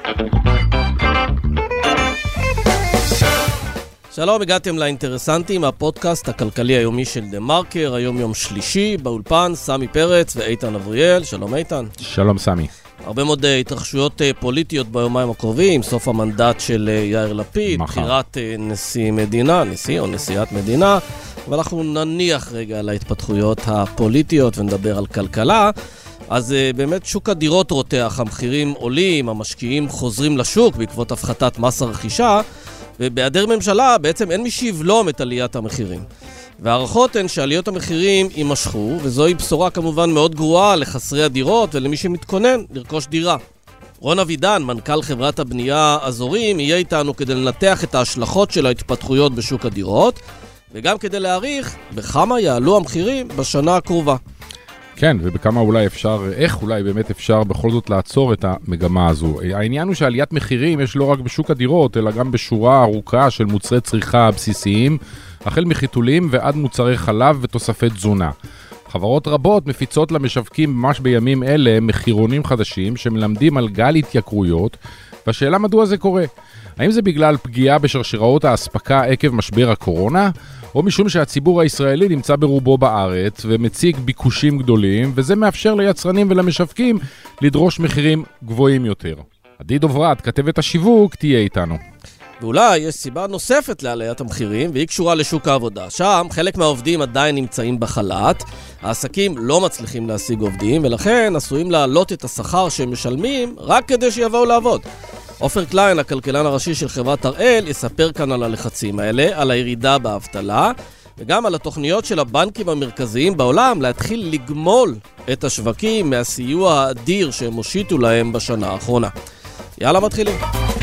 שלום, הגעתם לאינטרסנטים, הפודקאסט הכלכלי היומי של דה מרקר, היום יום שלישי, באולפן, סמי פרץ ואיתן אבריאל. שלום איתן. שלום סמי. הרבה מאוד התרחשויות פוליטיות ביומיים הקרובים, סוף המנדט של יאיר לפיד, בחירת נשיא מדינה, נשיא או נשיאת מדינה, ואנחנו נניח רגע על ההתפתחויות הפוליטיות ונדבר על כלכלה. אז באמת שוק הדירות רותח, המחירים עולים, המשקיעים חוזרים לשוק בעקבות הפחתת מס הרכישה, ובהיעדר ממשלה בעצם אין מי שיבלום את עליית המחירים. והערכות הן שעליות המחירים יימשכו, וזוהי בשורה כמובן מאוד גרועה לחסרי הדירות ולמי שמתכונן לרכוש דירה. רון אבידן, מנכ"ל חברת הבנייה אזורים, יהיה איתנו כדי לנתח את ההשלכות של ההתפתחויות בשוק הדירות, וגם כדי להעריך בכמה יעלו המחירים בשנה הקרובה. כן, ובכמה אולי אפשר, איך אולי באמת אפשר בכל זאת לעצור את המגמה הזו. העניין הוא שעליית מחירים יש לא רק בשוק הדירות, אלא גם בשורה ארוכה של מוצרי צריכה בסיסיים, החל מחיתולים ועד מוצרי חלב ותוספי תזונה. חברות רבות מפיצות למשווקים ממש בימים אלה מחירונים חדשים שמלמדים על גל התייקרויות, והשאלה מדוע זה קורה. האם זה בגלל פגיעה בשרשראות האספקה עקב משבר הקורונה, או משום שהציבור הישראלי נמצא ברובו בארץ ומציג ביקושים גדולים, וזה מאפשר ליצרנים ולמשווקים לדרוש מחירים גבוהים יותר. עדי דוברת, כתבת השיווק, תהיה איתנו. ואולי יש סיבה נוספת לעליית המחירים, והיא קשורה לשוק העבודה. שם חלק מהעובדים עדיין נמצאים בחל"ת, העסקים לא מצליחים להשיג עובדים, ולכן עשויים להעלות את השכר שהם משלמים רק כדי שיבואו לעבוד. עופר קליין, הכלכלן הראשי של חברת הראל, יספר כאן על הלחצים האלה, על הירידה באבטלה, וגם על התוכניות של הבנקים המרכזיים בעולם להתחיל לגמול את השווקים מהסיוע האדיר שהם הושיטו להם בשנה האחרונה. יאללה, מתחילים.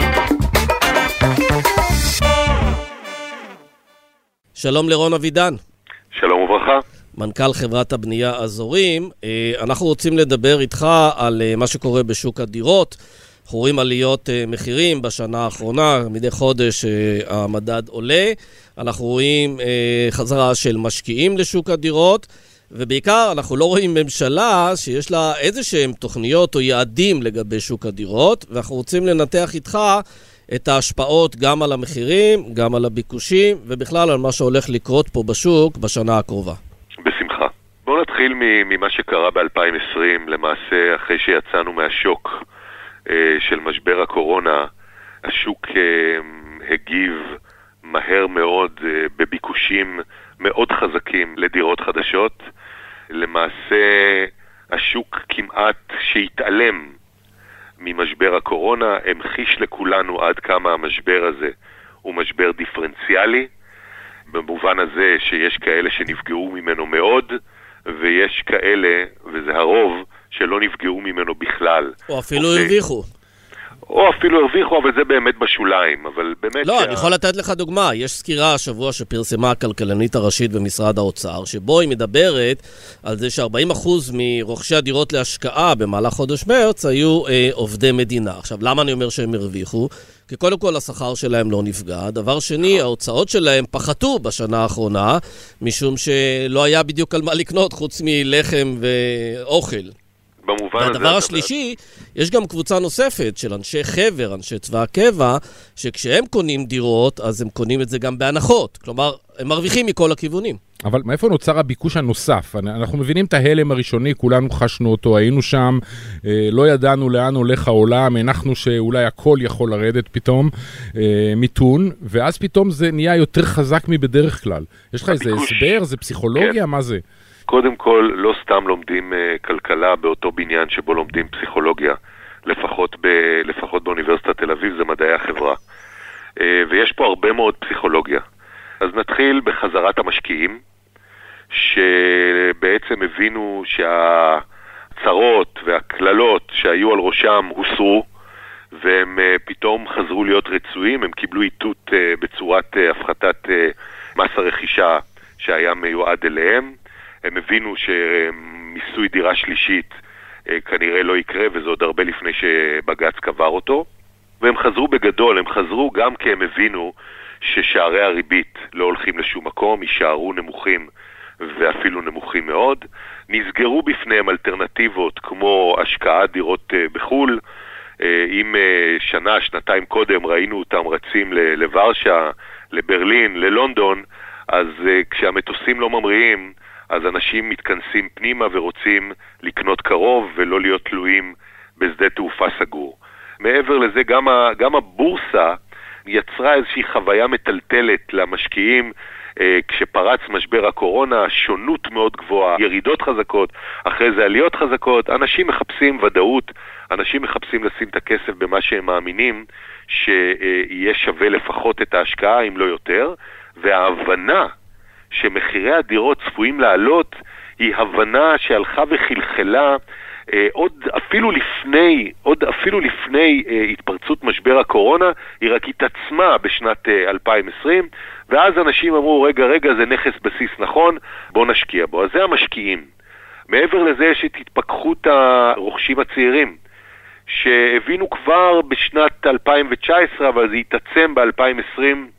שלום לרון אבידן. שלום וברכה. מנכ"ל חברת הבנייה אזורים. אנחנו רוצים לדבר איתך על מה שקורה בשוק הדירות. אנחנו רואים עליות מחירים בשנה האחרונה, מדי חודש המדד עולה. אנחנו רואים חזרה של משקיעים לשוק הדירות, ובעיקר אנחנו לא רואים ממשלה שיש לה איזשהם תוכניות או יעדים לגבי שוק הדירות, ואנחנו רוצים לנתח איתך את ההשפעות גם על המחירים, גם על הביקושים, ובכלל על מה שהולך לקרות פה בשוק בשנה הקרובה. בשמחה. בואו נתחיל ממה שקרה ב-2020, למעשה אחרי שיצאנו מהשוק של משבר הקורונה. השוק הגיב מהר מאוד בביקושים מאוד חזקים לדירות חדשות. למעשה השוק כמעט שהתעלם ממשבר הקורונה, המחיש לכולנו עד כמה המשבר הזה הוא משבר דיפרנציאלי, במובן הזה שיש כאלה שנפגעו ממנו מאוד, ויש כאלה, וזה הרוב, שלא נפגעו ממנו בכלל. או אפילו הרוויחו. או אפילו הרוויחו, אבל זה באמת בשוליים. אבל באמת לא, אני יכול לתת לך דוגמה. יש סקירה השבוע שפרסמה הכלכלנית הראשית במשרד האוצר, שבו היא מדברת על זה ש40% מרוכשי הדירות להשקעה במהלך חודש מרץ היו עובדי מדינה. עכשיו, למה אני אומר שהם הרוויחו? כי קודם כל השכר שלהם לא נפגע. דבר שני, ההוצאות שלהם פחתו בשנה האחרונה, משום שלא היה בדיוק על מה לקנות חוץ מלחם ואוכל. והדבר השלישי, יש גם קבוצה נוספת של אנשי חבר, אנשי צבא הקבע, שכשהם קונים דירות, אז הם קונים את זה גם בהנחות. כלומר, הם מרוויחים מכל הכיוונים. אבל מאיפה נוצר הביקוש הנוסף? אנחנו מבינים את ההלם הראשוני, כולנו חשנו אותו, היינו שם, לא ידענו לאן הולך העולם, הנחנו שאולי הכל יכול לרדת פתאום, מיתון, ואז פתאום זה נהיה יותר חזק מבדרך כלל. יש לך איזה הסבר, זה פסיכולוגיה, מה זה? קודם כל, לא סתם לומדים כלכלה באותו בניין שבו לומדים פסיכולוגיה, לפחות באוניברסיטת תל אביב, זה מדעי החברה. ויש פה הרבה מאוד פסיכולוגיה. אז נתחיל בחזרת המשקיעים, שבעצם הבינו שהצרות והכללות שהיו על ראשם הוסרו, והם פתאום חזרו להיות רצויים, הם קיבלו איתות בצורת הפחתת מס הרכישה שהיה מיועד אליהם, הם הבינו שמיסוי דירה שלישית כנראה לא יקרה, וזה עוד הרבה לפני שבג"ץ קבר אותו, והם חזרו בגדול, הם חזרו גם כי הם הבינו ששערי הריבית לא הולכים לשום מקום, יישארו נמוכים ואפילו נמוכים מאוד, נסגרו בפניהם אלטרנטיבות כמו השקעת דירות בחול, אם שנה, שנתיים קודם ראינו אותם רצים לוורשה, לברלין, ללונדון, אז כשהמטוסים לא ממריאים, אז אנשים מתכנסים פנימה ורוצים לקנות קרוב ולא להיות תלויים בשדה תעופה סגור. מעבר לזה, גם הבורסה יצרה איזושהי חוויה מטלטלת למשקיעים, כשפרץ משבר הקורונה, שונות מאוד גבוהה, ירידות חזקות, אחרי זה עליות חזקות, אנשים מחפשים ודאות, אנשים מחפשים לשים את הכסף במה שהם מאמינים שיהיה שווה לפחות את ההשקעה, אם לא יותר, וההבנה שמחירי הדירות צפויים לעלות, היא הבנה שהלכה וחלחלה עוד אפילו לפני התפרצות משבר הקורונה, היא רק התעצמה בשנת 2020, ואז אנשים אמרו, רגע, זה נכס בסיס נכון, בוא נשקיע בו. אז זה המשקיעים. מעבר לזה יש את התפכחות הרוכשים הצעירים, שהבינו כבר בשנת 2019, אבל זה התעצם ב-2020,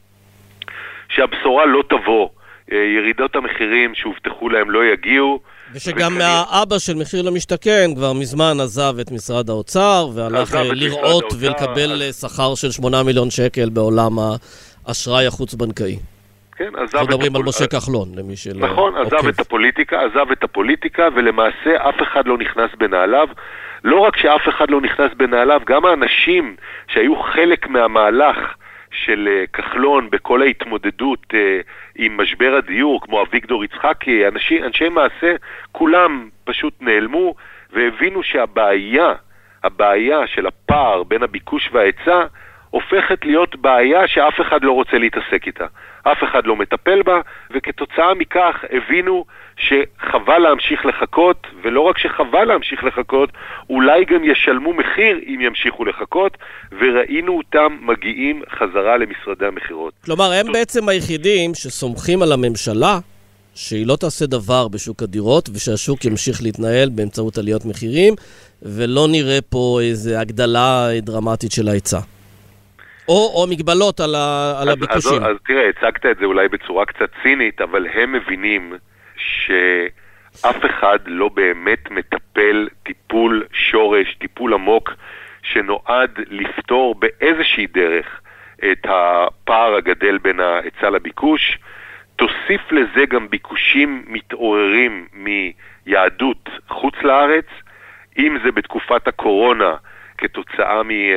שהבשורה לא תבוא. ירידות המחירים שהובטחו להם לא יגיעו. ושגם מהאבא של מחיר למשתכן כבר מזמן עזב את משרד האוצר, והלך לראות ולקבל שכר של 8 מיליון שקל בעולם האשראי החוץ-בנקאי. כן, אנחנו מדברים על משה כחלון, למי שלא... נכון, עזב את הפוליטיקה, ולמעשה אף אחד לא נכנס בנעליו. לא רק שאף אחד לא נכנס בנעליו, גם האנשים שהיו חלק מהמהלך של כחלון בכל ההתמודדות עם משבר הדיור, כמו אביגדור יצחקי, אנשי מעשה, כולם פשוט נעלמו והבינו שהבעיה של הפער בין הביקוש וההיצע הופכת להיות בעיה שאף אחד לא רוצה להתעסק איתה. אף אחד לא מטפל בה, וכתוצאה מכך הבינו שחבל להמשיך לחכות, ולא רק שחבל להמשיך לחכות, אולי גם ישלמו מחיר אם ימשיכו לחכות, וראינו אותם מגיעים חזרה למשרדי המחירות. כלומר, הם בעצם היחידים שסומכים על הממשלה, שהיא לא תעשה דבר בשוק הדירות, ושהשוק ימשיך להתנהל באמצעות עליות מחירים, ולא נראה פה איזו הגדלה דרמטית של ההיצע. או מגבלות על הביקושים. אז תראה, הצגת את זה אולי בצורה קצת צינית, אבל הם מבינים שאף אחד לא באמת מטפל טיפול שורש, טיפול עמוק, שנועד לפתור באיזושהי דרך את הפער הגדל בין ההיצע לביקוש. תוסיף לזה גם ביקושים מתעוררים מיהדות חוץ לארץ, אם זה בתקופת הקורונה, כתוצאה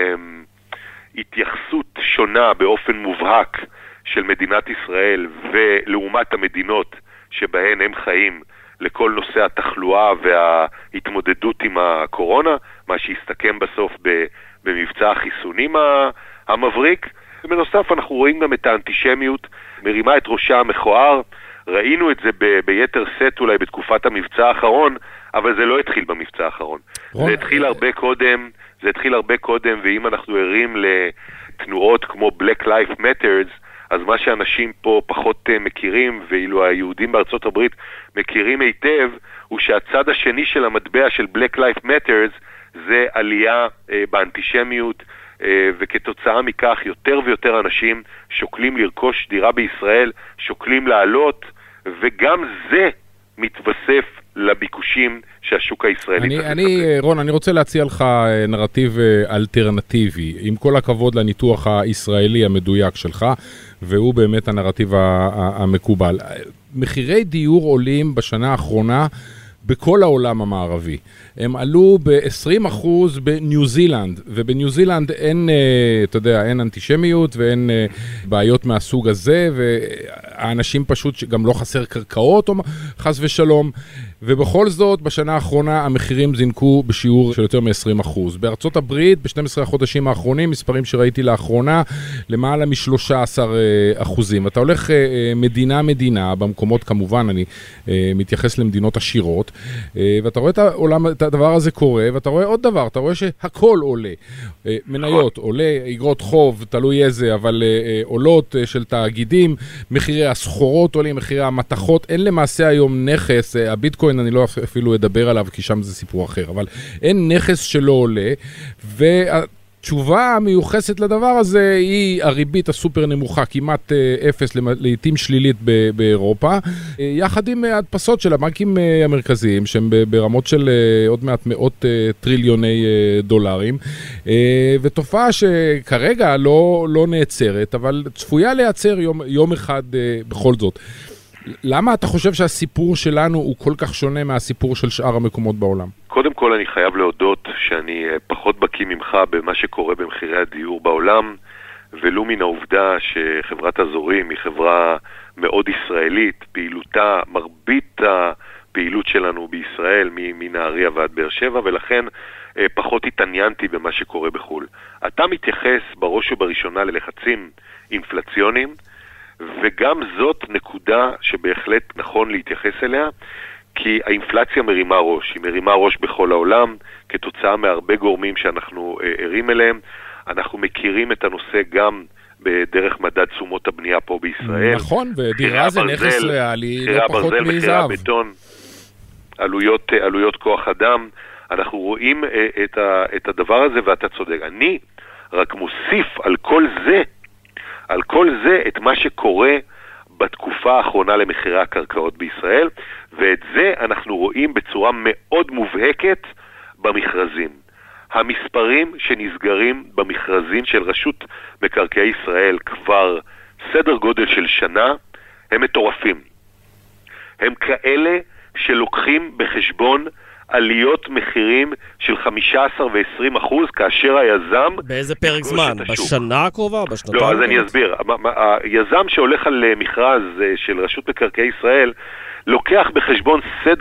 התייחסות שונה באופן מובהק של מדינת ישראל ולעומת המדינות שבהן הם חיים לכל נושא התחלואה וההתמודדות עם הקורונה, מה שהסתכם בסוף במבצע החיסונים המבריק. ובנוסף אנחנו רואים גם את האנטישמיות מרימה את ראשה המכוער. ראינו את זה ביתר סט אולי בתקופת המבצע האחרון, אבל זה לא התחיל במבצע האחרון. זה התחיל הרבה קודם, ואם אנחנו ערים לתנועות כמו Black Lives Matters, אז מה שאנשים פה פחות מכירים, ואילו היהודים בארצות הברית מכירים היטב, הוא שהצד השני של המטבע של Black Lives Matters זה עלייה באנטישמיות, וכתוצאה מכך יותר ויותר אנשים שוקלים לרכוש דירה בישראל, שוקלים לעלות, וגם זה מתווסף לביקושים שהשוק הישראלי... רון, אני רוצה להציע לך נרטיב אלטרנטיבי, עם כל הכבוד לניתוח הישראלי המדויק שלך, והוא באמת הנרטיב המקובל. מחירי דיור עולים בשנה האחרונה בכל העולם המערבי. הם עלו ב-20% בניו זילנד, ובניו זילנד אין, אתה יודע, אין אנטישמיות ואין בעיות מהסוג הזה, והאנשים פשוט גם לא חסר קרקעות, חס ושלום, ובכל זאת, בשנה האחרונה המחירים זינקו בשיעור של יותר מ-20%. בארצות הברית, ב-12 החודשים האחרונים, מספרים שראיתי לאחרונה, למעלה מ-13%. אתה הולך מדינה, במקומות כמובן, אני מתייחס למדינות עשירות, ואתה רואה את הדבר הזה קורה, ואתה רואה עוד דבר, אתה רואה שהכל עולה. מניות עולה, אגרות חוב, תלוי איזה, אבל עולות של תאגידים, מחירי הסחורות עולים, מחירי המתכות, אין למעשה היום נכס, הביטקוין אני לא אפילו אדבר עליו, כי שם זה סיפור אחר, אבל אין נכס שלא עולה, התשובה המיוחסת לדבר הזה היא הריבית הסופר נמוכה, כמעט אפס, לעתים שלילית באירופה, יחד עם הדפסות של הבנקים המרכזיים, שהם ברמות של עוד מעט מאות טריליוני דולרים, ותופעה שכרגע לא נעצרת, אבל צפויה להיעצר יום אחד בכל זאת. למה אתה חושב שהסיפור שלנו הוא כל כך שונה מהסיפור של שאר המקומות בעולם? קודם כל אני חייב להודות שאני פחות בקיא ממך במה שקורה במחירי הדיור בעולם, ולו מן העובדה שחברת הזורים היא חברה מאוד ישראלית, מרבית הפעילות שלנו בישראל מנהריה ועד באר שבע, ולכן פחות התעניינתי במה שקורה בחו"ל. אתה מתייחס בראש ובראשונה ללחצים אינפלציוניים, וגם זאת נקודה שבהחלט נכון להתייחס אליה, כי האינפלציה מרימה ראש, היא מרימה ראש בכל העולם, כתוצאה מהרבה גורמים שאנחנו ערים אליהם. אנחנו מכירים את הנושא גם בדרך מדד תשומות הבנייה פה בישראל. נכון, ודירה זה נכס ריאלי, לא פחות מזהב. מחירי הבטון, עלויות כוח אדם, אנחנו רואים את הדבר הזה ואתה צודק. אני רק מוסיף על כל זה את מה שקורה בתקופה האחרונה למחירי הקרקעות בישראל, ואת זה אנחנו רואים בצורה מאוד מובהקת במכרזים. המספרים שנסגרים במכרזים של רשות מקרקעי ישראל כבר סדר גודל של שנה, הם מטורפים. הם כאלה שלוקחים בחשבון עליות מחירים של 15 ו-20%, כאשר היזם... באיזה פרק זמן? בשנה הקרובה? לא, אז אני אסביר. היזם שהולך על מכרז של רשות מקרקעי ישראל, לוקח בחשבון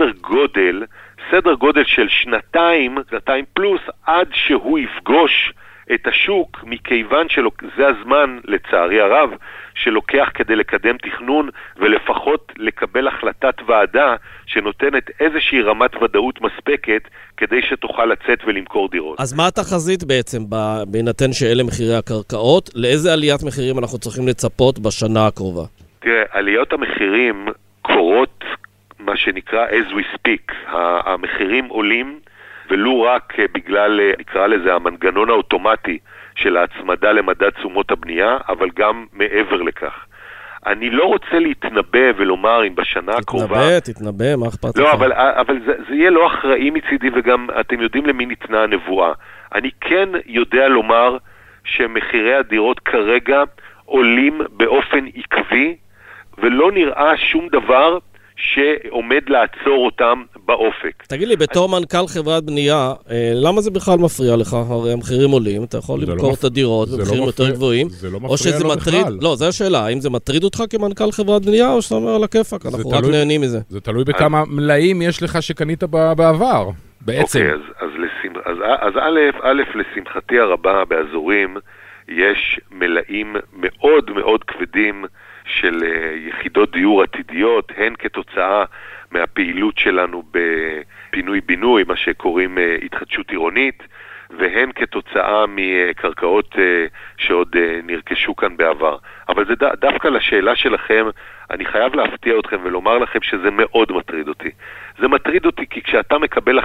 סדר גודל של שנתיים פלוס, עד שהוא יפגוש את השוק, מכיוון שזה הזמן, לצערי הרב, שלוקח כדי לקדם תכנון, ולפחות לקבל החלטת ועדה שנותנת איזושהי רמת ודאות מספקת, כדי שתוכל לצאת ולמכור דירות. אז מה התחזית בעצם, בהינתן שאלה מחירי הקרקעות? לאיזה עליית מחירים אנחנו צריכים לצפות בשנה הקרובה? תראה, עליות המחירים קורות, מה שנקרא as we speak. המחירים עולים, ולא רק בגלל, נקרא לזה, המנגנון האוטומטי של ההצמדה למדד תשומות הבנייה, אבל גם מעבר לכך. אני לא רוצה להתנבא ולומר אם בשנה הקרובה... תתנבא, מה אכפת לך? לא, אבל זה יהיה לא אחראי מצידי, וגם אתם יודעים למי ניתנה הנבואה. אני כן יודע לומר שמחירי הדירות כרגע עולים באופן עקבי, ולא נראה שום דבר שעומד לעצור אותם באופק. תגיד לי, בתור מנכ"ל חברת בנייה, למה זה בכלל מפריע לך? הרי המחירים עולים, אתה יכול למכור את הדירות במחירים יותר גבוהים. זה לא מפריע לו בכלל. לא, זו השאלה, האם זה מטריד אותך כמנכ"ל חברת בנייה, או שאתה אומר על הכיפק, אנחנו רק נהנים מזה. זה תלוי בכמה מלאים יש לך שקנית בעבר, בעצם. אז א', לשמחתי הרבה באזורים, יש מלאים מאוד מאוד כבדים של יחידות דיור עתידיות, הן כתוצאה מהפעילות שלנו בפינוי-בינוי, מה שקוראים התחדשות עירונית, והן כתוצאה מקרקעות שעוד נרכשו כאן בעבר. אבל זה דווקא לשאלה שלכם, אני חייב להפתיע אתכם ולומר לכם שזה מאוד מטריד אותי. זה מטריד אותי כי כשאתה מקבל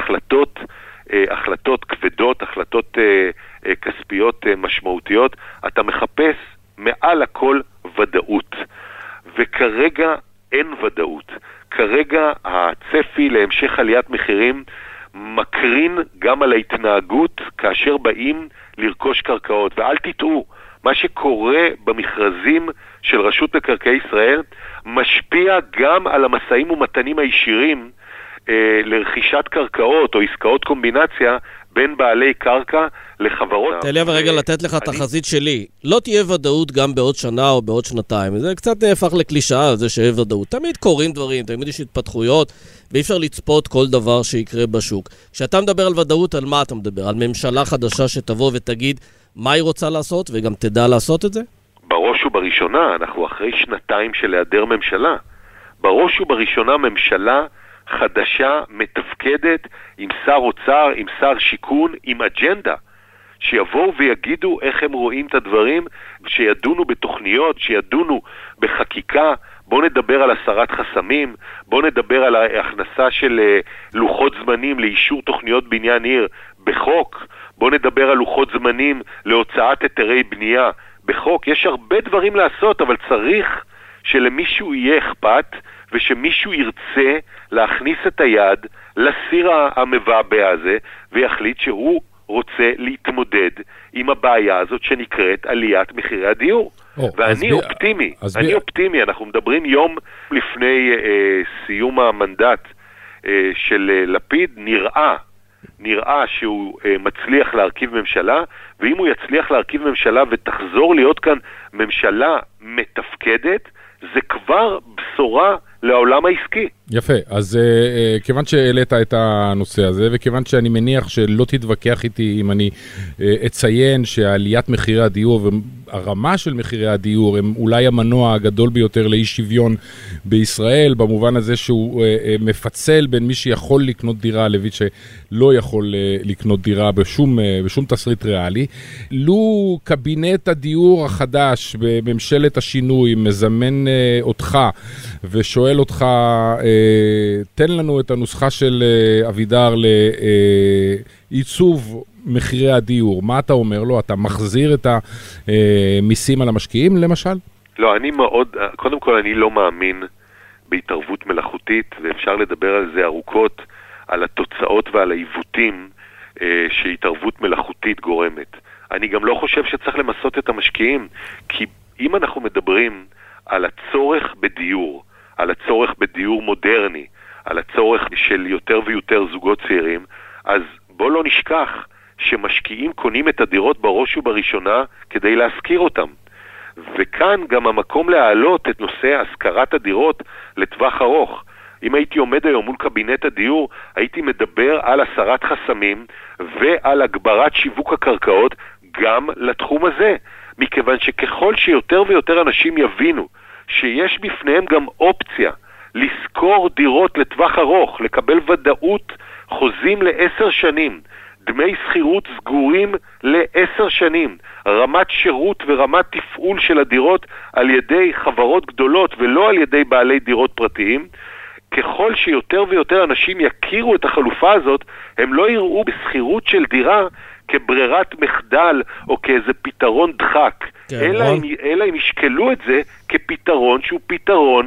החלטות כבדות, החלטות כספיות משמעותיות, אתה מחפש מעל הכל ודאות. וכרגע אין ודאות. כרגע הצפי להמשך עליית מחירים מקרין גם על ההתנהגות כאשר באים לרכוש קרקעות. ואל תטעו, מה שקורה במכרזים של רשות מקרקעי ישראל משפיע גם על המשאים ומתנים הישירים לרכישת קרקעות או עסקאות קומבינציה בין בעלי קרקע לחברות. תן לי אבל רגע לתת לך תחזית שלי. לא תהיה ודאות גם בעוד שנה או בעוד שנתיים. זה קצת נהפך לקלישאה, זה שאין ודאות. תמיד קורים דברים, תמיד יש התפתחויות, ואי אפשר לצפות כל דבר שיקרה בשוק. כשאתה מדבר על ודאות, על מה אתה מדבר? על ממשלה חדשה שתבוא ותגיד מה היא רוצה לעשות, וגם תדע לעשות את זה? בראש ובראשונה, אנחנו אחרי שנתיים של היעדר ממשלה. בראש ובראשונה ממשלה חדשה, מתפקדת, עם שר אוצר, עם שר שיכון, עם אג'נדה, שיבואו ויגידו איך הם רואים את הדברים, שידונו בתוכניות, שידונו בחקיקה. בואו נדבר על הסרת חסמים, בואו נדבר על ההכנסה של לוחות זמנים לאישור תוכניות בניין עיר בחוק, בוא נדבר על לוחות זמנים להוצאת היתרי בנייה. בחוק יש הרבה דברים לעשות, אבל צריך שלמישהו יהיה אכפת, ושמישהו ירצה להכניס את היד לסיר המבעבע הזה, ויחליט שהוא רוצה להתמודד עם הבעיה הזאת שנקראת עליית מחירי הדיור. ואני אופטימי, אופטימי. אנחנו מדברים יום לפני סיום המנדט של לפיד, נראה שהוא מצליח להרכיב ממשלה, ואם הוא יצליח להרכיב ממשלה ותחזור להיות כאן ממשלה מתפקדת, זה כבר בשורה לעולם העסקי. יפה, אז כיוון שהעלית את הנושא הזה, וכיוון שאני מניח שלא תתווכח איתי אם אני אציין שעליית מחירי הדיור והרמה של מחירי הדיור הם אולי המנוע הגדול ביותר לאי שוויון בישראל, במובן הזה שהוא מפצל בין מי שיכול לקנות דירה לבין שלא יכול לקנות דירה בשום תסריט ריאלי. לו קבינט הדיור החדש בממשלת השינוי מזמן אותך ושואל אותך, תן לנו את הנוסחה של אבידר לעיצוב מחירי הדיור. מה אתה אומר לו? אתה מחזיר את המיסים על המשקיעים למשל? לא, קודם כל אני לא מאמין בהתערבות מלאכותית, ואפשר לדבר על זה ארוכות, על התוצאות ועל העיוותים שהתערבות מלאכותית גורמת. אני גם לא חושב שצריך למסות את המשקיעים, כי אם אנחנו מדברים על הצורך בדיור, על הצורך בדיור מודרני, על הצורך של יותר ויותר זוגות צעירים, אז בוא לא נשכח שמשקיעים קונים את הדירות בראש ובראשונה כדי להשכיר אותם. וכאן גם המקום להעלות את נושא השכרת הדירות לטווח ארוך. אם הייתי עומד היום מול קבינט הדיור, הייתי מדבר על הסרת חסמים ועל הגברת שיווק הקרקעות גם לתחום הזה. מכיוון שככל שיותר ויותר אנשים יבינו שיש בפניהם גם אופציה לשכור דירות לטווח ארוך, לקבל ודאות, חוזים ל10 שנים, דמי שכירות סגורים ל10 שנים, רמת שירות ורמת תפעול של הדירות על ידי חברות גדולות ולא על ידי בעלי דירות פרטיים, ככל שיותר ויותר אנשים יכירו את החלופה הזאת, הם לא יראו בשכירות של דירה כברירת מחדל או כאיזה פתרון דחק, אלא אם ישקלו את זה כפתרון שהוא פתרון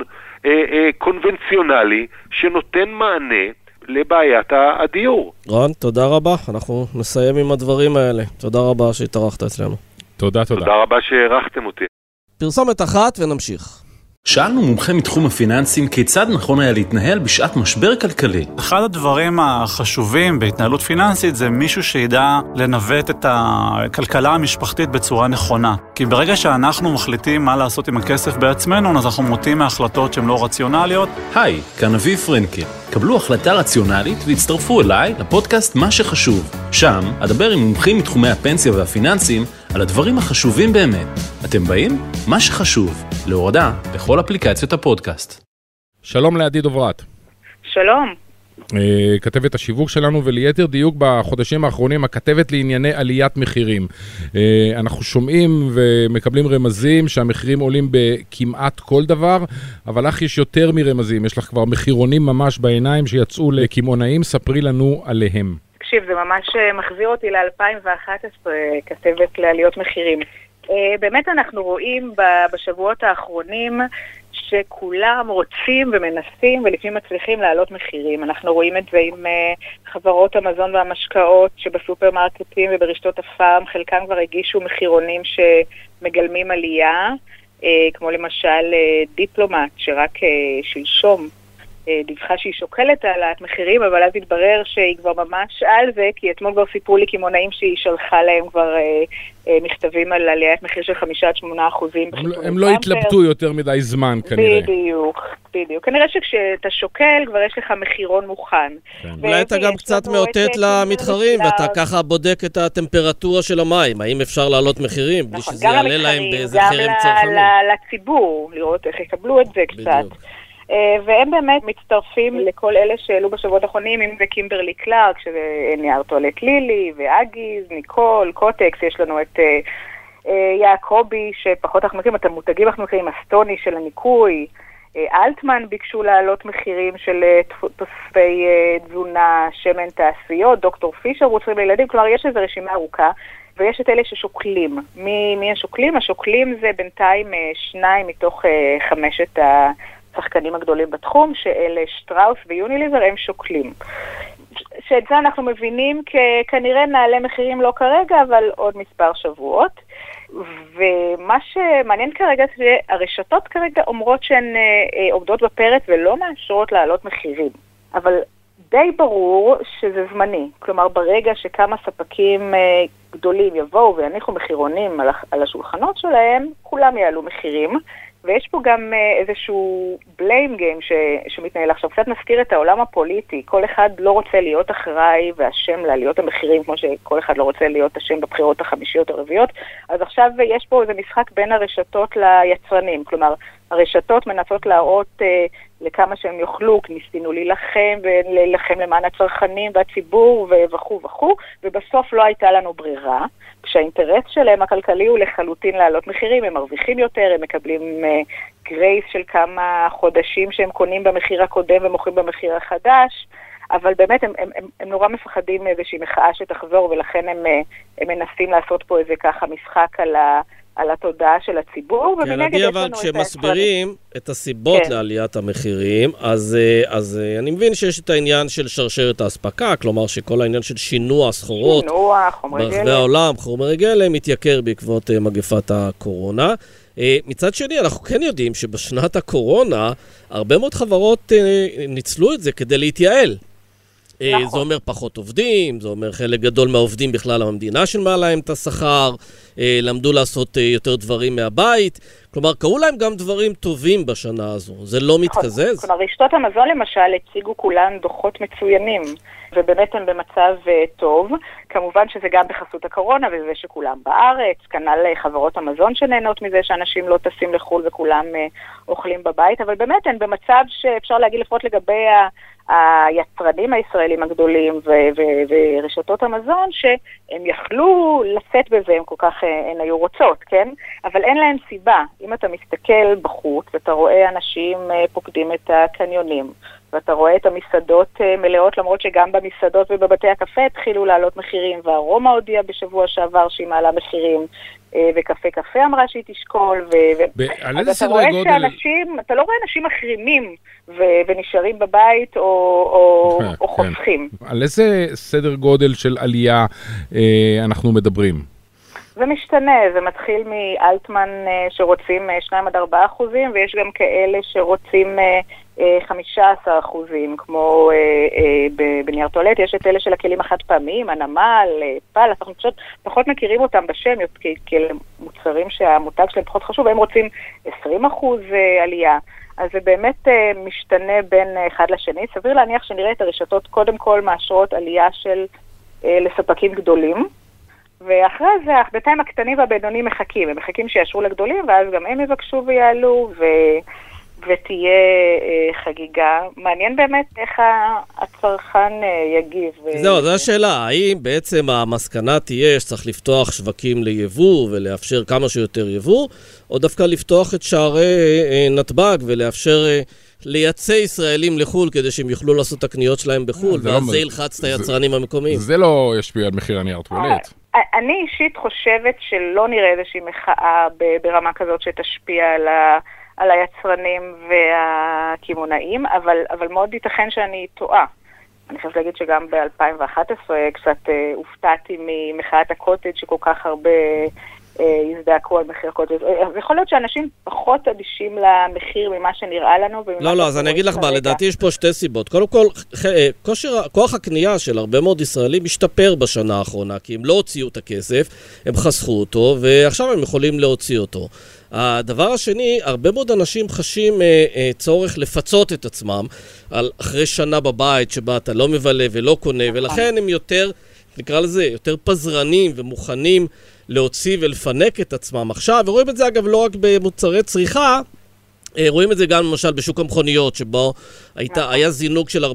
קונבנציונלי שנותן מענה לבעיית הדיור. רון, תודה רבה. אנחנו נסיים עם הדברים האלה. תודה רבה שהתארחת אצלנו. תודה. תודה רבה שהערכתם אותי. פרסומת אחת ונמשיך. שאלנו מומחה מתחום הפיננסים כיצד נכון היה להתנהל בשעת משבר כלכלי. אחד הדברים החשובים בהתנהלות פיננסית זה מישהו שידע לנווט את הכלכלה המשפחתית בצורה נכונה. כי ברגע שאנחנו מחליטים מה לעשות עם הכסף בעצמנו, אז אנחנו מוטים מהחלטות שהן לא רציונליות. היי, כאן אביב פרנקל. קבלו החלטה רציונלית והצטרפו אליי לפודקאסט מה שחשוב. שם אדבר עם מומחים מתחומי הפנסיה והפיננסים על הדברים החשובים באמת. אתם באים? מה שחשוב. להורדה בכל אפליקציות הפודקאסט. שלום לעדי דוברת. שלום. כתבת השיווק שלנו, וליתר דיוק בחודשים האחרונים הכתבת לענייני עליית מחירים. אנחנו שומעים ומקבלים רמזים שהמחירים עולים בכמעט כל דבר, אבל לך יש יותר מרמזים, יש לך כבר מחירונים ממש בעיניים שיצאו לקמעונאים, ספרי לנו עליהם. תקשיב, זה ממש מחזיר אותי ל-2011, כתבת לעליות מחירים. באמת אנחנו רואים בשבועות האחרונים שכולם רוצים ומנסים ולפעמים מצליחים לעלות מחירים. אנחנו רואים את זה עם חברות המזון והמשקאות שבסופרמרקטים וברשתות הפארם, חלקם כבר הגישו מחירונים שמגלמים עלייה, כמו למשל דיפלומט שרק שלשום דיווחה שהיא שוקלת העלאת מחירים, אבל אז התברר שהיא כבר ממש על זה, כי אתמול כבר סיפרו לי קמעונאים שהיא שלחה להם כבר מכתבים על עליית מחיר של 5-8%. הם לא התלבטו יותר מדי זמן כנראה. בדיוק. כנראה שכשאתה שוקל כבר יש לך מחירון מוכן. אולי אתה גם קצת מאותת למתחרים, ואתה ככה בודק את הטמפרטורה של המים. האם אפשר לעלות מחירים בלי שזה יעלה להם באיזה חרם צרכני? גם לציבור, לראות איך יקבלו את זה קצת. והם באמת מצטרפים לכל אלה שעלו בשבועות האחרונים, אם זה קימברלי קלארק, שזה נייר טואלט לילי, ואגיז, ניקול, קוטקס, יש לנו את יעקובי, שפחות אנחנו מכירים, את המותגים אנחנו מכירים, הסטוני של הניקוי, אלטמן ביקשו להעלות מחירים של תוספי תזונה, שמן תעשיות, דוקטור פישר מוצרים לילדים, כלומר יש איזו רשימה ארוכה, ויש את אלה ששוקלים. מי השוקלים? השוקלים זה בינתיים 2 מתוך 5 השחקנים הגדולים בתחום, שאלה שטראוס ויוניליבר הם שוקלים. שאת זה אנחנו מבינים כנראה נעלה מחירים לא כרגע, אבל עוד מספר שבועות. ומה שמעניין כרגע זה הרשתות כרגע אומרות שהן עובדות בפרץ ולא מאשרות לעלות מחירים. אבל די ברור שזה זמני. כלומר, ברגע שכמה ספקים גדולים יבואו ויניחו מחירונים על השולחנות שלהם, כולם יעלו מחירים. ויש פה גם איזשהו blame game שמתנהל עכשיו. קצת נזכיר את העולם הפוליטי. כל אחד לא רוצה להיות אחראי ואשם לעליות המחירים, כמו שכל אחד לא רוצה להיות אשם בבחירות החמישיות או רביעיות. אז עכשיו יש פה איזה משחק בין הרשתות ליצרנים. כלומר, הרשתות מנסות להראות לכמה שהם יוכלו, ניסינו להילחם ולהילחם למען הצרכנים והציבור וכו' וכו', ובסוף לא הייתה לנו ברירה. כשהאינטרס שלהם הכלכלי הוא לחלוטין לעלות מחירים, הם מרוויחים יותר, הם מקבלים גרייס של כמה חודשים שהם קונים במחיר הקודם ומוכרים במחיר החדש, אבל באמת הם נורא מפחדים מאיזושהי מחאה שתחזור, ולכן הם מנסים לעשות פה איזה ככה משחק על התודעה של הציבור. כן, עדי, אבל כשמסבירים את הסיבות לעליית המחירים, אז אני מבין שיש את העניין של שרשרת האספקה, כלומר שכל העניין של שינוע סחורות ברחבי העולם, חומרי גלם, מתייקר בעקבות מגפת הקורונה. מצד שני, אנחנו כן יודעים שבשנת הקורונה, הרבה מאוד חברות ניצלו את זה כדי להתייעל. זה אומר פחות עובדים, זה אומר חלק גדול מהעובדים בכלל המדינה שלמה להם את השכר, למדו לעשות יותר דברים מהבית, כלומר קראו להם גם דברים טובים בשנה הזו, זה לא מתקזז? כלומר רשתות המזון למשל הציגו כולן דוחות מצוינים, ובאמת הם במצב טוב, כמובן שזה גם בחסות הקורונה וזה שכולם בארץ, כנ"ל חברות המזון שנהנות מזה שאנשים לא טסים לחול וכולם אוכלים בבית, אבל באמת הם במצב שאפשר להגיד לפחות לגבי היצרנים הישראלים הגדולים ורשתות המזון, שהם יכלו לשאת בזה, הם כל כך הן היו רוצות, כן? אבל אין להם סיבה. אם אתה מסתכל בחוץ ואתה רואה אנשים פוקדים את הקניונים, ואתה רואה את המסעדות מלאות, למרות שגם במסעדות ובבתי הקפה התחילו לעלות מחירים, והרומא הודיעה בשבוע שעבר שהיא מעלה מחירים, וקפה אמרה שהיא תשקול, אז אתה רואה שאנשים, אתה לא רואה אנשים מחרימים ונשארים בבית או חוסכים. על איזה סדר גודל של עלייה אנחנו מדברים? זה משתנה, זה מתחיל מאלטמן שרוצים 2-4%, ויש גם כאלה שרוצים 15%, כמו בנייר טואלט, יש את אלה של הכלים החד פעמיים, הנמל, פל, אנחנו פחות מכירים אותם בשם, כי אלה מוצרים שהמותג שלהם פחות חשוב, והם רוצים 20% עלייה. אז זה באמת משתנה בין אחד לשני. סביר להניח שנראה את הרשתות קודם כל מאשרות עלייה של לספקים גדולים, ואחרי זה, בינתיים הקטנים והבינוניים מחכים. הם מחכים שיאשרו לגדולים, ואז גם הם יבקשו ויעלו, ותהיה חגיגה. מעניין באמת איך הצרכן יגיב. זהו, זו השאלה. האם בעצם המסקנה תהיה שצריך לפתוח שווקים ליבוא ולאפשר כמה שיותר יבוא, או דווקא לפתוח את שערי נתב"ג ולאפשר לייצא ישראלים לחול כדי שהם יוכלו לעשות את הקניות שלהם בחול, ואז זה ילחץ את היצרנים המקומיים. זה לא ישפיע על מחיר הנייר טואלט. אני אישית חושבת שלא נראה איזושהי מחאה ברמה כזאת שתשפיע על היצרנים והכימונאים, אבל מאוד ייתכן שאני טועה. אני חייבת להגיד שגם ב-2011 קצת הופתעתי ממחאת הקוטג' שכל כך הרבה יזדעקו על מחיר הקוטג'. אז יכול להיות שאנשים פחות אדישים למחיר ממה שנראה לנו. לא, אז אני אגיד לך מה, לדעתי יש פה שתי סיבות. קודם כל, כוח הקנייה של הרבה מאוד ישראלים משתפר בשנה האחרונה, כי הם לא הוציאו את הכסף, הם חסכו אותו, ועכשיו הם יכולים להוציא אותו. הדבר השני, הרבה מאוד אנשים חשים צורך לפצות את עצמם על אחרי שנה בבית שבה אתה לא מבלה ולא קונה, ולכן הם יותר, נקרא לזה, יותר פזרנים ומוכנים להוציא ולפנק את עצמם עכשיו, ורואים את זה אגב לא רק במוצרי צריכה, רואים את זה גם למשל בשוק המכוניות, שבו היה זינוק של 40%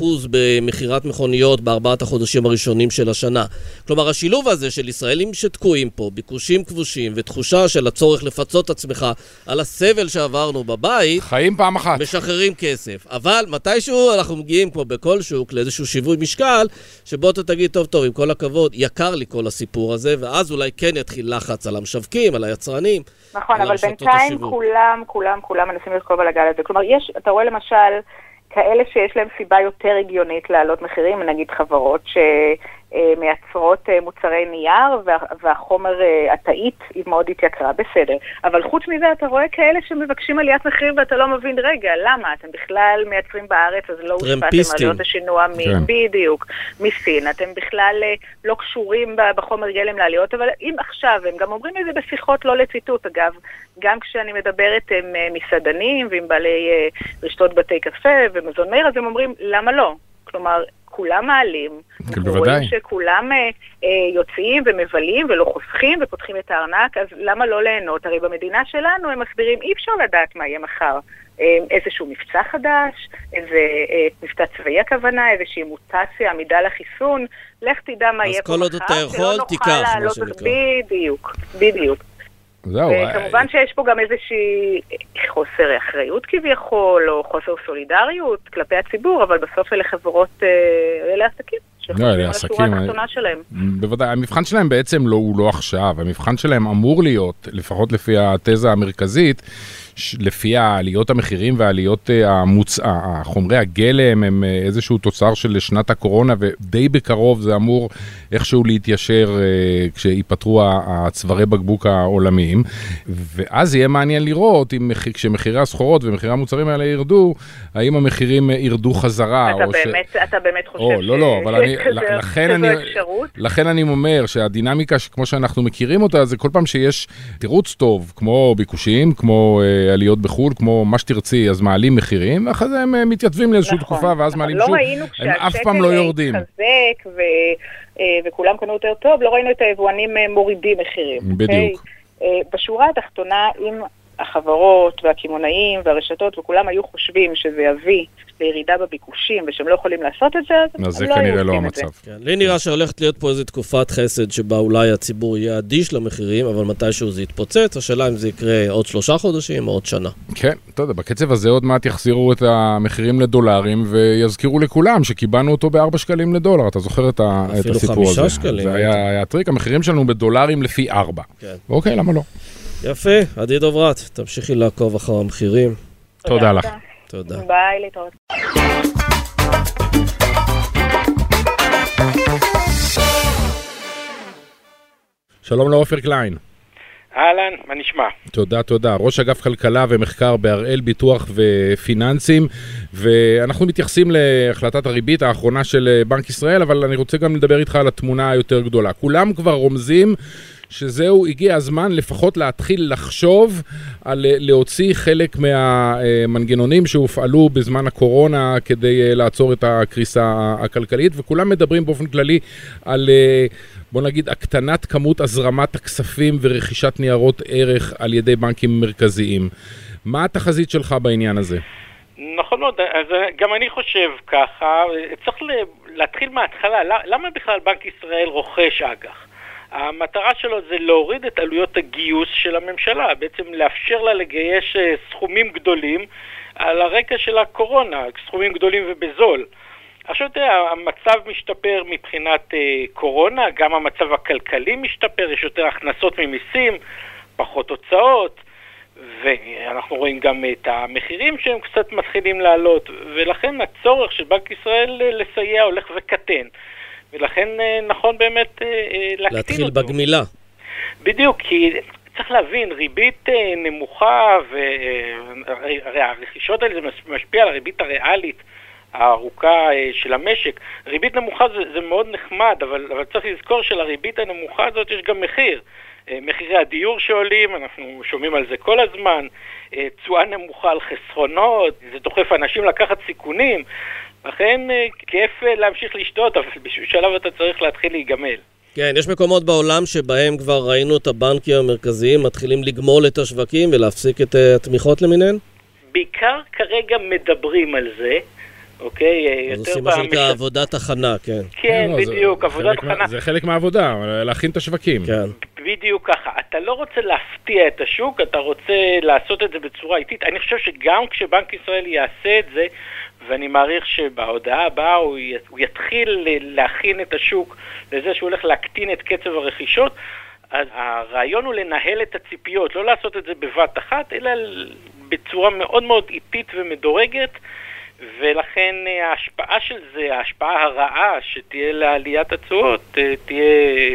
במחירת מכוניות בארבעת החודשים הראשונים של השנה. כלומר, השילוב הזה של ישראלים שתקועים פה, ביקושים כבושים, ותחושה של הצורך לפצות עצמך על הסבל שעברנו בבית, חיים פעם אחת. משחררים כסף. אבל מתישהו אנחנו מגיעים כמו בכל שוק לאיזשהו שיווי משקל, שבו אתה תגיד, טוב, עם כל הכבוד, יקר לי כל הסיפור הזה, ואז אולי כן יתחיל לחץ על המשווקים, על היצרנים. נכון, אבל בינתיים כולם מנסים לרכוב על הגל הזה. כלומר, אתה רואה למשל כאלה שיש להם סיבה יותר הגיונית להעלות מחירים, נגיד חברות שמייצרות מוצרי נייר, והחומר התאית היא מאוד התייקרה, בסדר. אבל חוץ מזה אתה רואה כאלה שמבקשים עליית מחירים ואתה לא מבין, רגע, למה? אתם בכלל מייצרים בארץ, אז לא הושפעתם עלויות השינוע בדיוק, מסין. אתם בכלל לא קשורים בחומר גלם לעליות, אבל אם עכשיו, הם גם אומרים את זה בשיחות לא לציטוט, אגב, גם כשאני מדברת עם מסעדנים ועם בעלי רשתות בתי קפה ומזון מהיר, אז הם אומרים, למה לא? כלומר, כולם מעלים, רואים שכולם יוצאים ומבלים ולא חוסכים ופותחים את הארנק, אז למה לא ליהנות? הרי במדינה שלנו הם מסבירים, אי אפשר לדעת מה יהיה מחר. איזשהו מבצע חדש, איזה מבצע צבאי הכוונה, איזושהי מוטציה, עמידה לחיסון, לך תדע מה יהיה פה מחר. אז כל עוד אתה יכול, תיקח מה שנקרא. בדיוק. וכמובן שיש פה גם איזושהי חוסר אחריות כביכול, או חוסר סולידריות כלפי הציבור, אבל בסוף אלה חברות, אלה עסקים, שחושבים על השורה התחתונה שלהם. בוודאי, המבחן שלהם בעצם הוא לא עכשיו, המבחן שלהם אמור להיות, לפחות לפי התזה המרכזית, לפי העליות המחירים והעליות חומרי הגלם הם איזשהו תוצר של שנת הקורונה, ודי בקרוב זה אמור איכשהו להתיישר כשיפטרו הצווארי בקבוק העולמיים, ואז יהיה מעניין לראות אם כשמחירי הסחורות ומחירי המוצרים האלה ירדו, האם המחירים ירדו חזרה. אתה באמת חושב לא, אבל לכן אני אומר שהדינמיקה כמו שאנחנו מכירים אותה, זה כל פעם שיש תירוץ טוב, כמו ביקושים, כמו עליות בחול, כמו מה שתרצי, אז מעלים מחירים, ואחרי זה הם מתייצבים לאיזושהי תקופה, ואז מעלים שוב, הם אף פעם לא יורדים. חזק וכולם קנו יותר טוב, לא ראינו את היבואנים מורידים מחירים. בדיוק. בשורה התחתונה, אם החברות והכימונאים והרשתות וכולם היו חושבים שזה יביא לירידה בביקושים ושהם לא יכולים לעשות את זה, אז זה כנראה לא המצב. לי נראה שהולכת להיות פה איזו תקופת חסד שבה אולי הציבור יהיה אדיש למחירים, אבל מתישהו זה יתפוצץ, השאלה אם זה יקרה עוד 3 חודשים או עוד שנה. כן, אתה יודע, בקצב הזה עוד מעט יחזירו את המחירים לדולרים ויזכירו לכולם שקיבלנו אותו ב4 שקלים לדולר, אתה זוכר את הסיפור הזה? אפילו 5 שקלים. זה היה טריק, המחירים שלנו בדולרים לפי 4. אוקיי, למה לא? יפה, עדי דוברת, תמשיכי לעקוב אחר המחירים. תודה לך. תודה. ביי, להתראות. שלום לעופר קליין. אהלן, מה נשמע? תודה. ראש אגף כלכלה ומחקר בהראל ביטוח ופיננסים, ואנחנו מתייחסים להחלטת הריבית האחרונה של בנק ישראל, אבל אני רוצה גם לדבר איתך על התמונה היותר גדולה. כולם כבר רומזים שזהו, הגיע הזמן לפחות להתחיל לחשוב על להוציא חלק מהמנגנונים שהופעלו בזמן הקורונה כדי לעצור את הקריסה הכלכלית, וכולם מדברים באופן כללי על, בוא נגיד, הקטנת כמות הזרמת הכספים ורכישת ניירות ערך על ידי בנקים מרכזיים. מה התחזית שלך בעניין הזה? נכון מאוד, אז גם אני חושב ככה, צריך להתחיל מההתחלה, למה בכלל בנק ישראל רוכש אג"ח? המטרה שלו זה להוריד את עלויות הגיוס של הממשלה, בעצם לאפשר לה לגייס סכומים גדולים על הרקע של הקורונה, סכומים גדולים ובזול. עכשיו תראה, המצב משתפר מבחינת קורונה, גם המצב הכלכלי משתפר, יש יותר הכנסות ממיסים, פחות הוצאות, ואנחנו רואים גם את המחירים שהם קצת מתחילים לעלות, ולכן הצורך של בנק ישראל לסייע הולך וקטן. ולכן נכון באמת להתחיל בגמילה. בדיוק, כי צריך להבין, ריבית נמוכה, והרכישות האלה זה משפיע על הריבית הריאלית הארוכה של המשק. ריבית נמוכה זה מאוד נחמד, אבל צריך לזכור שלריבית הנמוכה הזאת יש גם מחיר. מחירי הדיור שעולים, אנחנו שומעים על זה כל הזמן, תשואה נמוכה על חסכונות, זה דוחף אנשים לקחת סיכונים, לכן כיף להמשיך לשתות, אבל בשביל שלב אתה צריך להתחיל להיגמל. כן, יש מקומות בעולם שבהם כבר ראינו את הבנקים המרכזיים מתחילים לגמול את השווקים ולהפסיק את התמיכות למיניהן? בעיקר כרגע מדברים על זה, אוקיי? אז עושים מה שנקרא עבודת הכנה, כן. כן, בדיוק, עבודת הכנה. זה חלק מהעבודה, להכין את השווקים. כן. בדיוק ככה. אתה לא רוצה להפתיע את השוק, אתה רוצה לעשות את זה בצורה איטית. אני חושב שגם כשבנק ישראל יעשה את זה, ואני מעריך שבהודעה הבאה הוא יתחיל להכין את השוק לזה שהוא הולך להקטין את קצב הרכישות, אז הרעיון הוא לנהל את הציפיות, לא לעשות את זה בבת אחת, אלא בצורה מאוד מאוד איטית ומדורגת, ולכן ההשפעה של זה, ההשפעה הרעה שתהיה לעליית התשואות, תהיה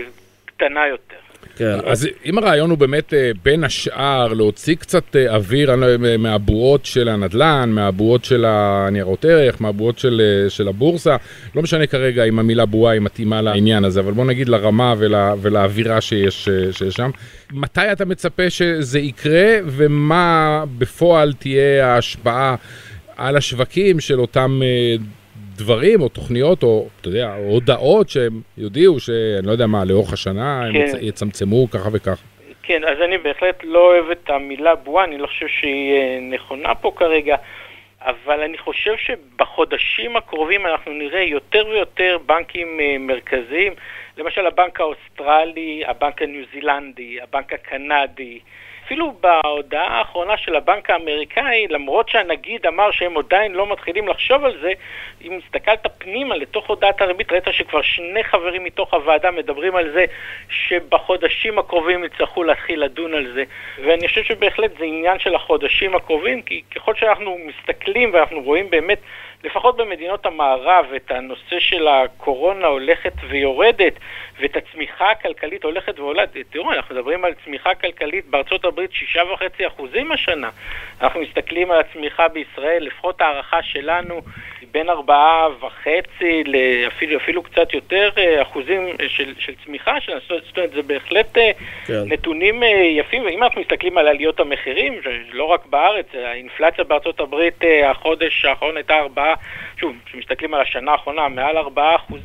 קטנה יותר. כן, אז אם הרעיון הוא באמת בין השאר להוציא קצת אוויר מהבועות של הנדלן, מהבועות של הניירות ערך, מהבועות של הבורסה, לא משנה כרגע אם המילה בועה היא מתאימה לעניין הזה, אבל בוא נגיד לרמה ולאווירה שיש שם. מתי אתה מצפה שזה יקרה ומה בפועל תהיה ההשפעה על השווקים של אותם דברים או תוכניות או, אתה יודע, הודעות שהם יודיעו שאני לא יודע מה, לאורך השנה הם יצמצמו ככה וככה. כן, אז אני בהחלט לא אוהב את המילה בועה, אני לא חושב שהיא נכונה פה כרגע, אבל אני חושב שבחודשים הקרובים אנחנו נראה יותר ויותר בנקים מרכזיים, למשל הבנק האוסטרלי, הבנק הניו זילנדי, הבנק הקנדי, אפילו בהודעה האחרונה של הבנק האמריקאי, למרות שהנגיד אמר שהם עדיין לא מתחילים לחשוב על זה, אם הסתכלת פנימה לתוך הודעת הריבית, ראית שכבר 2 חברים מתוך הוועדה מדברים על זה, שבחודשים הקרובים יצטרכו להתחיל לדון על זה. ואני חושב שבהחלט זה עניין של החודשים הקרובים, כי ככל שאנחנו מסתכלים ואנחנו רואים באמת, לפחות במדינות המערב, את הנושא של הקורונה הולכת ויורדת, ואת הצמיחה הכלכלית הולכת ועולת. תראו, אנחנו מדברים על צמיחה כלכלית בארצות הברית 6.5% השנה. אנחנו מסתכלים על הצמיחה בישראל, לפחות הערכה שלנו, בין 4.5% אפילו קצת יותר אחוזים של צמיחה. זאת אומרת, זה בהחלט נתונים יפים, ואם אנחנו מסתכלים על עליות המחירים, לא רק בארץ, האינפלציה בארצות הברית החודש האחרון הייתה 4%, שוב, כשמסתכלים על השנה האחרונה, מעל 4%,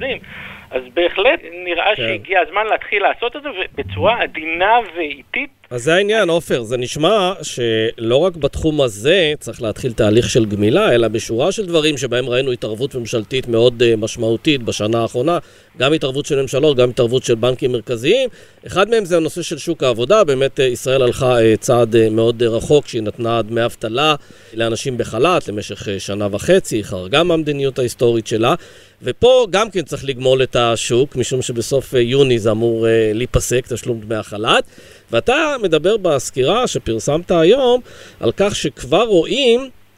אז בהחלט נראה שהגיע הזמן להתחיל לעשות את זה בצורה עדינה ואיטית. אז זה העניין, עופר, זה נשמע שלא רק בתחום הזה צריך להתחיל תהליך של גמילה, אלא בשורה של דברים שבהם ראינו התערבות ממשלתית מאוד משמעותית בשנה האחרונה, גם התערבות של ממשלות, גם התערבות של בנקים מרכזיים. אחד מהם זה הנושא של שוק העבודה, באמת ישראל הלכה צעד מאוד רחוק, שהיא נתנה דמי אבטלה לאנשים בחל"ת למשך 1.5 שנה, חרגה מהמדיניות ההיסטורית שלה, ופה גם כן צריך לגמול את השוק, משום שבסוף יוני זה אמור להיפסק, תשלום דמי החל"ת, ואתה מדבר בסקירה שפרסמת היום על כך שכבר רואים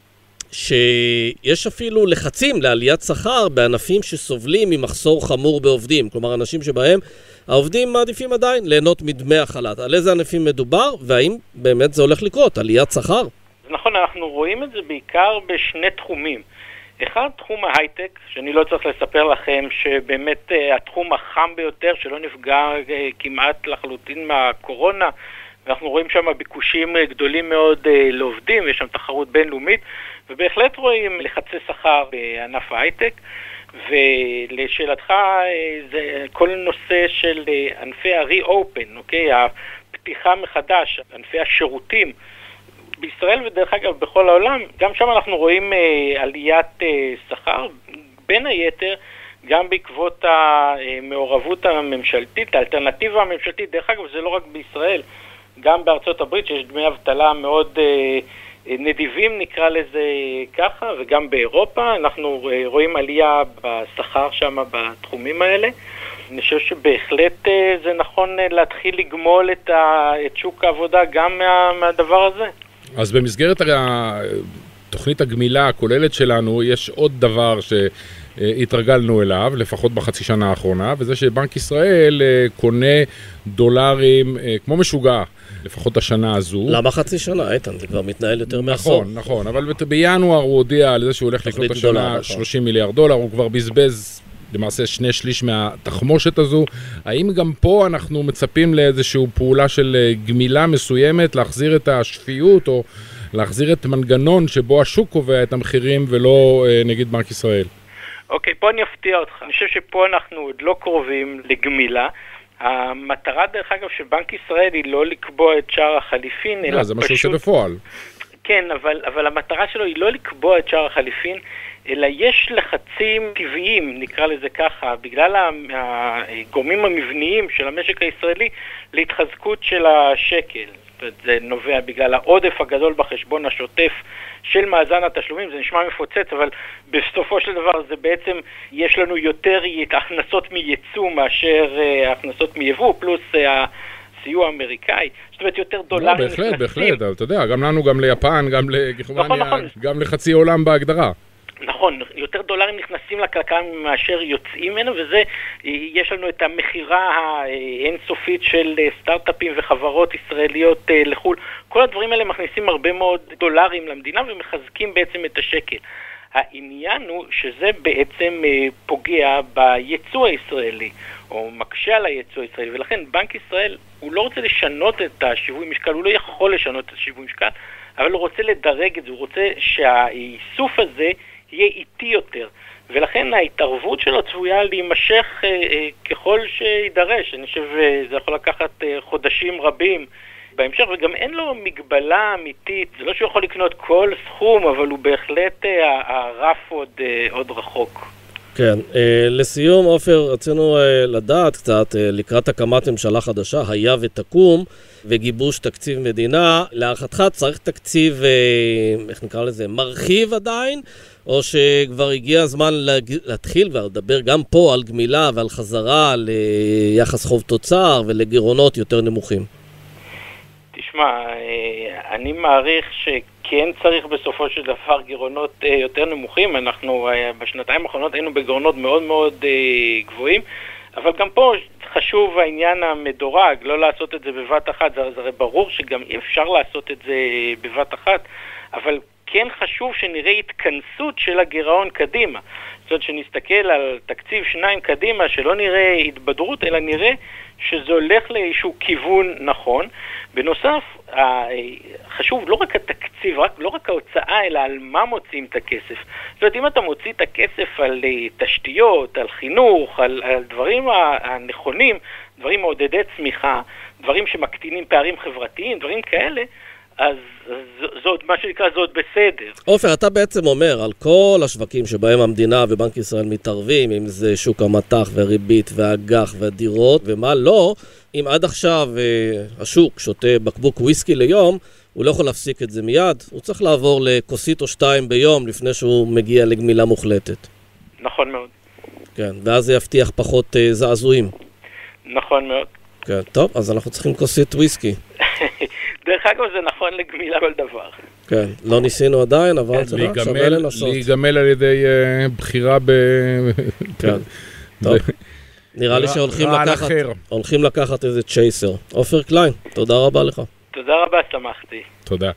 שיש אפילו לחצים לעליית שכר בענפים שסובלים ממחסור חמור בעובדים, כלומר אנשים שבהם העובדים מעדיפים עדיין ליהנות מדמי החל"ת. על איזה ענפים מדובר והאם באמת זה הולך לקרות, עליית שכר? נכון, אנחנו רואים את זה בעיקר בשני תחומים. אחד, תחום ההייטק, שאני לא צריך לספר לכם שבאמת התחום החם ביותר שלא נפגע כמעט לחלוטין מהקורונה, ואנחנו רואים שם ביקושים גדולים מאוד לעובדים, ויש שם תחרות בינלאומית, ובהחלט רואים לחצי שכר בענף ההייטק. ולשאלתך, זה כל נושא של ענפי ה-reopen, אוקיי? הפתיחה מחדש, ענפי השירותים, בישראל ודרך אגב בכל העולם, גם שם אנחנו רואים עליית שכר, בין היתר גם בעקבות המעורבות הממשלתית, האלטרנטיבה הממשלתית, דרך אגב זה לא רק בישראל, גם בארצות הברית שיש דמי אבטלה מאוד נדיבים נקרא לזה ככה, וגם באירופה אנחנו רואים עלייה בשכר שם בתחומים האלה. אני חושב שבהחלט זה נכון להתחיל לגמול את שוק העבודה גם מהדבר הזה. אז במסגרת תוכנית הגמילה הכוללת שלנו, יש עוד דבר שהתרגלנו אליו, לפחות בחצי שנה האחרונה, וזה שבנק ישראל קונה דולרים כמו משוגע, לפחות השנה הזו. למה חצי שנה, איתן? זה כבר מתנהל יותר מעשור. נכון, אבל בינואר הוא הודיע על זה שהוא הולך לקנות השנה 30 מיליארד דולר, הוא כבר בזבז למעשה 2/3 מהתחמושת הזו. האם גם פה אנחנו מצפים לאיזושהי פעולה של גמילה מסוימת, להחזיר את השפיות או להחזיר את מנגנון שבו השוק קובע את המחירים ולא נגיד בנק ישראל? אוקיי, פה אני אפתיע אותך. אני חושב שפה אנחנו עוד לא קרובים לגמילה. המטרה דרך אגב של בנק ישראל היא לא לקבוע את שער החליפין, אלא זה מה שעושה בפועל. כן, אבל המטרה שלו היא לא לקבוע את שער החליפין, אלא יש לחצים טבעיים, נקרא לזה ככה, בגלל הגורמים המבניים של המשק הישראלי להתחזקות של השקל. זה נובע בגלל העודף הגדול בחשבון השוטף של מאזן התשלומים. זה נשמע מפוצץ, אבל בסופו של דבר זה בעצם, יש לנו יותר הכנסות מייצוא מאשר הכנסות מייבוא, פלוס הסיוע האמריקאי. זאת אומרת, יותר דולרים נכנסים. בהחלט, אתה יודע, גם לנו, גם ליפן, גם לגרמניה, גם לחצי עולם בהגדרה. נכון, יותר דולרים נכנסים לכלכלה מאשר יוצאים ממנו, וזה, יש לנו את המחירה האינסופית של סטארט-אפים וחברות ישראליות לחול. כל הדברים האלה מכניסים הרבה מאוד דולרים למדינה ומחזקים בעצם את השקל. העניין הוא שזה בעצם פוגע ביצוא הישראלי, או מקשה על היצוא הישראלי, ולכן בנק ישראל, הוא לא רוצה לשנות את השיווי משקל, הוא לא יכול לשנות את השיווי משקל, אבל הוא רוצה לדרג את זה, הוא רוצה שהאיסוף הזה יהיה איטי יותר, ולכן ההתערבות שלו צפויה להימשך ככל שידרש. אני חושב שזה יכול לקחת חודשים רבים בהמשך, וגם אין לו מגבלה אמיתית. זה לא שהוא יכול לקנות כל סכום, אבל הוא בהחלט הרף עוד רחוק. כן, לסיום, עופר, רצינו לדעת קצת, לקראת הקמת ממשלה חדשה, היה ותקום, וגיבוש תקציב מדינה, להערכתך צריך תקציב, איך נקרא לזה, מרחיב עדיין, או שכבר הגיע הזמן להתחיל ולדבר גם פה על גמילה ועל חזרה ליחס חוב תוצר ולגירעונות יותר נמוכים? תשמע, אני מעריך שכן צריך בסופו של דבר גירעונות יותר נמוכים. אנחנו בשנתיים האחרונות היינו בגירעונות מאוד מאוד גבוהים, אבל גם פה חשוב העניין המדורג, לא לעשות את זה בבת אחת. זה הרי ברור שגם אפשר לעשות את זה בבת אחת, אבל כן חשוב שנראה התכנסות של הגירעון קדימה. זאת אומרת שנסתכל על תקציב 2 קדימה, שלא נראה התבדרות, אלא נראה שזה הולך לאיזשהו כיוון נכון. בנוסף, חשוב לא רק התקציב, לא רק ההוצאה, אלא על מה מוצאים את הכסף. זאת אומרת, אם אתה מוציא את הכסף על תשתיות, על חינוך, על דברים הנכונים, דברים מעודדי צמיחה, דברים שמקטינים פערים חברתיים, דברים כאלה, אז זאת, מה שנקרא, זאת בסדר. עופר, אתה בעצם אומר על כל השווקים שבהם המדינה ובנק ישראל מתערבים, אם זה שוק המטח והריבית והאג"ח והדירות ומה לא, אם עד עכשיו השוק שותה בקבוק וויסקי ליום, הוא לא יכול להפסיק את זה מיד, הוא צריך לעבור לכוסית או 2 ביום לפני שהוא מגיע לגמילה מוחלטת. נכון מאוד. כן, ואז זה יבטיח פחות זעזועים. נכון מאוד. כן, טוב, אז אנחנו צריכים כוסית וויסקי. דרך אגב, זה נכון לגמילה כל דבר. כן, לא ניסינו עדיין, אבל זה שווה לנסות. להיגמל על ידי בחירה כן, טוב. נראה לי שהולכים לקחת איזה צ'ייסר. עופר קליין, תודה רבה לך. תודה רבה, שמחתי. תודה.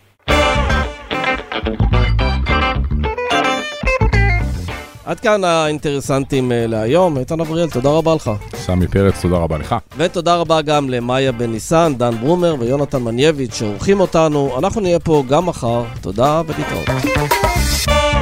עד כאן האינטרסנטים להיום. איתן אבריאל, תודה רבה לך. סמי פרץ, תודה רבה לך. ותודה רבה גם למאיה בן ניסן, דן ברומר ויונתן מנייביץ' שעורכים אותנו. אנחנו נהיה פה גם מחר. תודה ולהתראות.